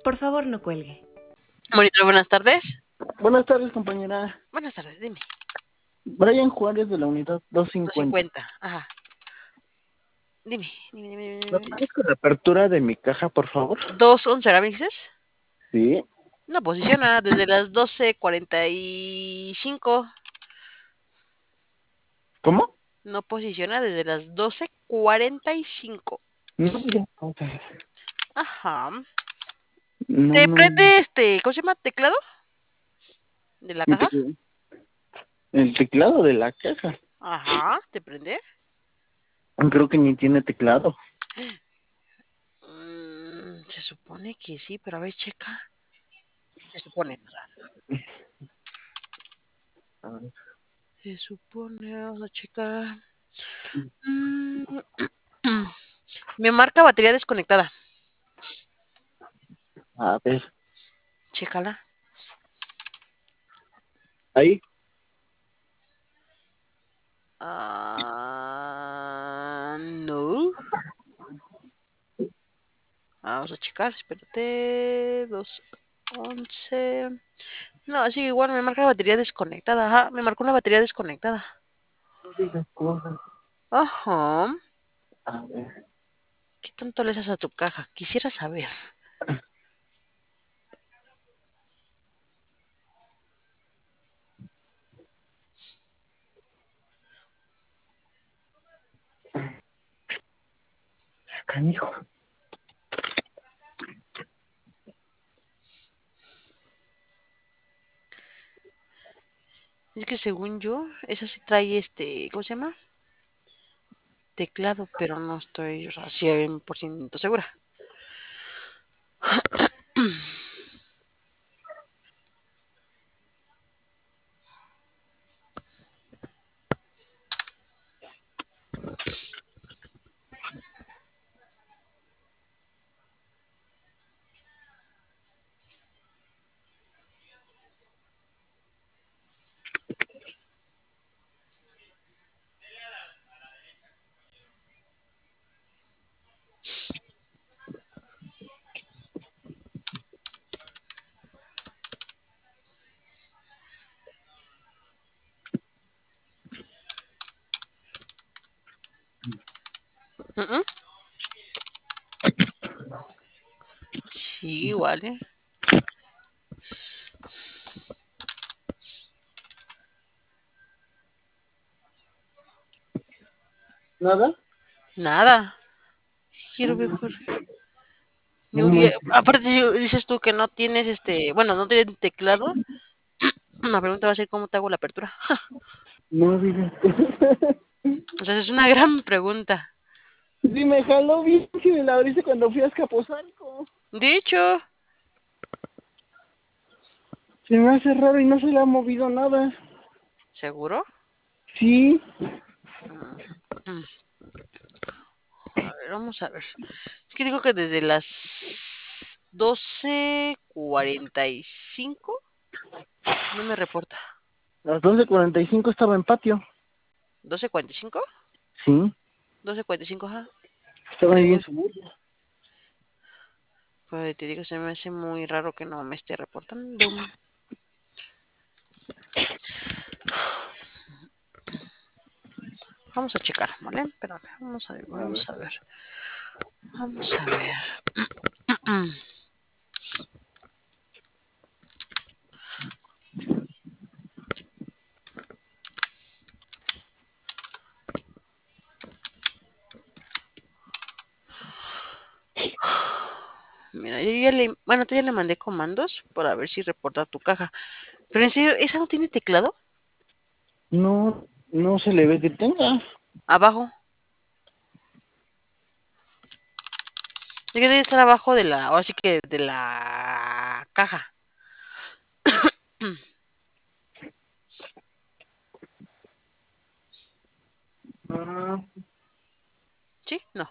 Por favor, no cuelgue. Monitor, buenas tardes. Buenas tardes, compañera. Buenas tardes, dime. Brian Juárez de la unidad 250. 250, ajá. Dime. ¿Me pones con la apertura de mi caja, por favor? 211, ¿ahora me dices? Sí. No posiciona desde las 12:45. ¿Cómo? No posiciona desde las 12:45. No, ya. Vamos a ver. Ajá. No, ¿Te no. prende ¿cómo se llama? ¿Teclado? ¿De la caja? El teclado de la caja. Ajá, ¿te prende? Creo que ni tiene teclado. Se supone que sí, pero a ver, checa. Se supone. A ver. Se supone, vamos a checar. Me marca batería desconectada. A ver. Chécala. Ahí. No. Vamos a checar, espérate. 211. No, sí, igual me marca batería desconectada. Ajá, me marcó una batería desconectada. No digas cosas. Ajá. A ver. ¿Qué tanto le haces a tu caja? Quisiera saber. Canijo. Es que según yo, esa sí trae ¿cómo se llama? Teclado, pero no estoy, o sea, 100% segura. Uh -uh. Sí, igual, ¿eh? ¿Nada? Nada. Quiero ver por... No manches. Aparte, si dices tú que no tienes bueno, no tienes teclado, la pregunta va a ser cómo te hago la apertura. No digas cosas. O sea, es una gran pregunta. Sí, me jaló bien si me la abriste cuando fui a Escaposalco. De hecho, Se me hace raro y no se le ha movido nada. ¿seguro? Sí. Mm. A ver, vamos a ver. Es que digo que desde las 12:45 no me reporta. A las 12:45 estaba en patio. ¿12:45? Sí. 12:45, ajá. Estaba ahí en Según, su burro. pues te digo, se me hace muy raro que no me esté reportando. Vamos a checar, ¿vale? Espérame, vamos a ver, A ver. vamos a ver. Vamos a ver. Mira, bueno, tú ya le mandé comandos para ver si reporta tu caja. Pero en serio, ¿esa no tiene teclado? No, no se le ve que tenga. Abajo. Es que debe estar abajo ahora sí que de la caja. Ah, ¿Sí? No.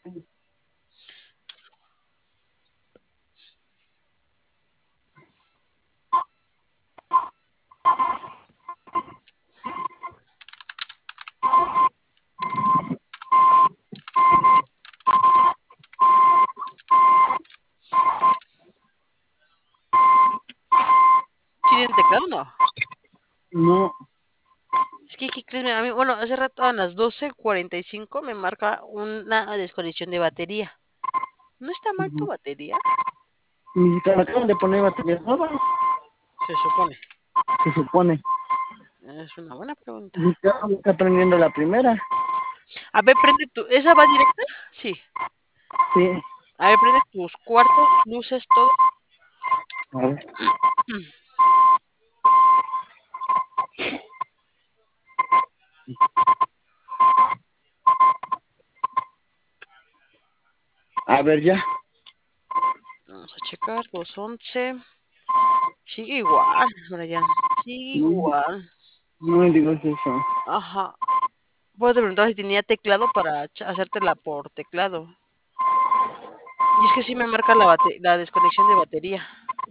¿Sí tiene teclado o no? No. Es que, ¿qué crees? A mí, bueno, hace rato a las 12:45 me marca una desconexión de batería. ¿No está mal tu batería? Ni siquiera me acaban de poner baterías nuevas, Se supone. se supone. Es una buena pregunta. Ni siquiera me está prendiendo la primera. A ver, prende tu... ¿Esa va directa? Sí. Sí. A ver, prende tus cuartos, luces, todo. A ver. A ver, ya. Vamos a checar. 2:11. Sigue igual, Brian. Sigue No, igual. no digo eso. Ajá. Puedo te preguntar si tenía teclado para hacértela por teclado. Y es que sí me marca la desconexión de batería.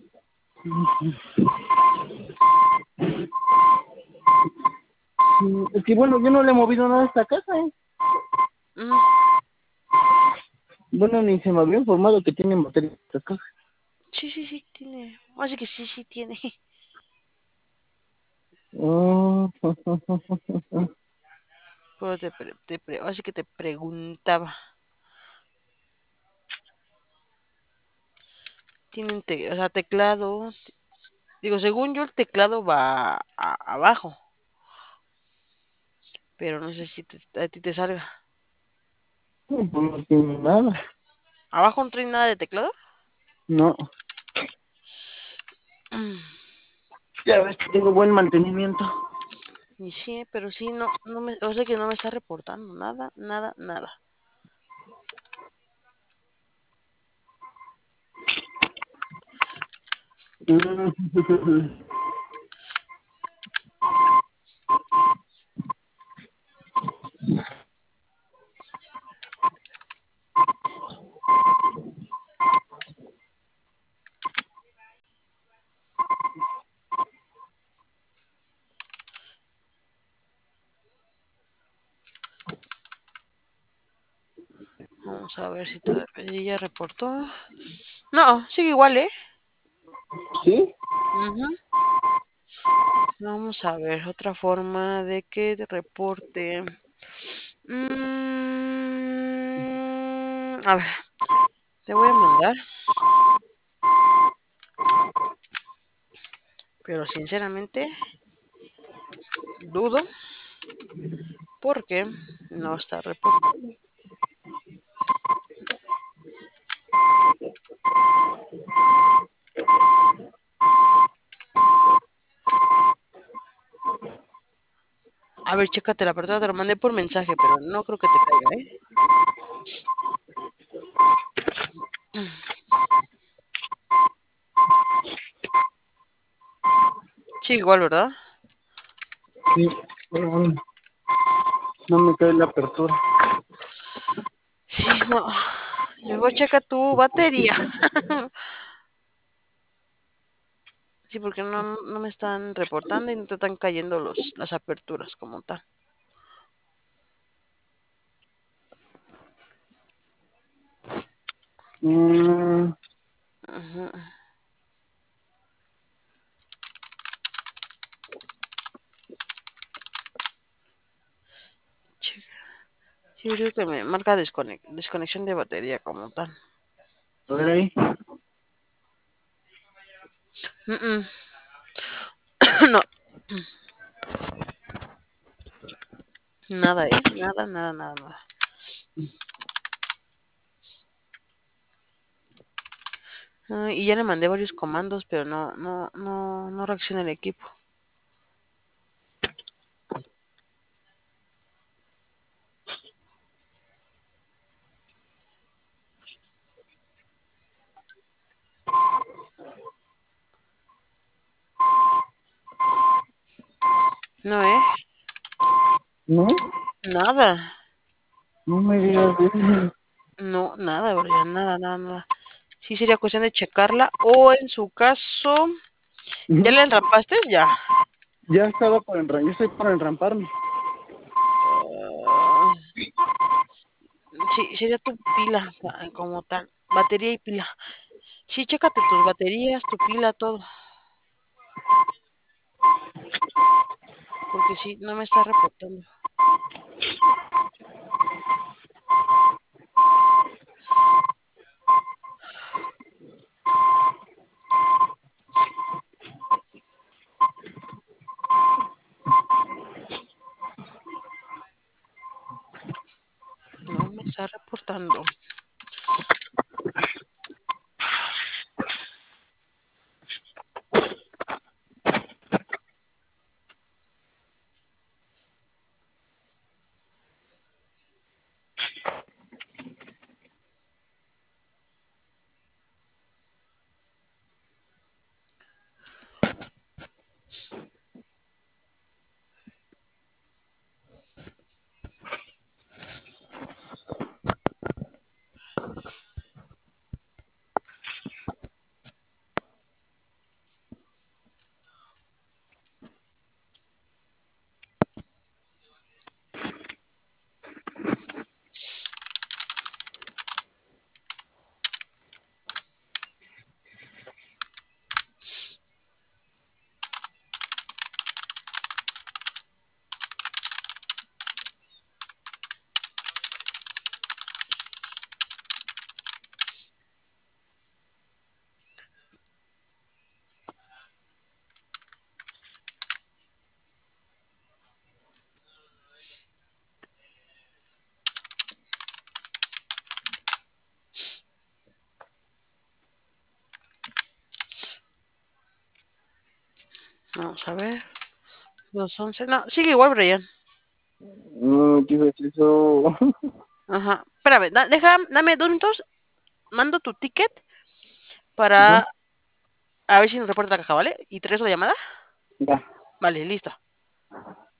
Es que bueno, yo no le he movido nada a esta casa, ¿eh? Ujú. Bueno, ni se me había informado que tienen batería esta casa. Sí, sí, sí, tiene. Así que sí, sí, tiene. Oh, Pero así que te preguntaba. Tienen, o sea, teclado. Digo, según yo, el teclado va abajo. Pero no sé si a ti te salga. pues no tiene nada. ¿Abajo no trae nada de teclado? No, Mm. ya ves que tengo buen mantenimiento. Y sí, pero sí, no, no me, o sea que no me está reportando nada, nada, nada. Vamos a ver si todavía ya reportó. No, sigue igual, ¿eh? ¿Sí? Ujú. Vamos a ver otra forma de que te reporte. A ver, te voy a mandar, pero sinceramente dudo porque no está reportando. A ver, chécate la apertura, te lo mandé por mensaje, pero no creo que te caiga, ¿eh? Sí, igual, ¿verdad? Sí, pero no me cae la apertura. Sí, no. Luego checa tu batería. Sí, porque no me están reportando y no te están cayendo las aperturas como tal. Mm, Ujú. Checa. Sí, yo creo que me marca desconexión de batería como tal. a ver ahí. Mm, mm. No, nada, ¿eh? Nada, nada, nada, nada. Y ya le mandé varios comandos, pero no reacciona el equipo. No, ¿eh? ¿No? Nada. No me digas eso. No, nada, Brian, nada, nada, nada. Sí sería cuestión de checarla. O en su caso, ¿ya Ujú. la enrampaste? Ya. Ya estoy por enramparme. Ah, sí, sería tu pila como tal. Batería y pila. Sí, chécate tus baterías, tu pila, todo. Porque sí, no me está reportando. No me está reportando. Vamos a ver. 211. No, sigue igual, Brian. No, ¿qué es eso? Ajá. Espérame, dame 2 minutos. Mando tu ticket Ajá, para a ver si nos reporta la caja, ¿vale? Y te regreso la llamada. ya. Vale, listo.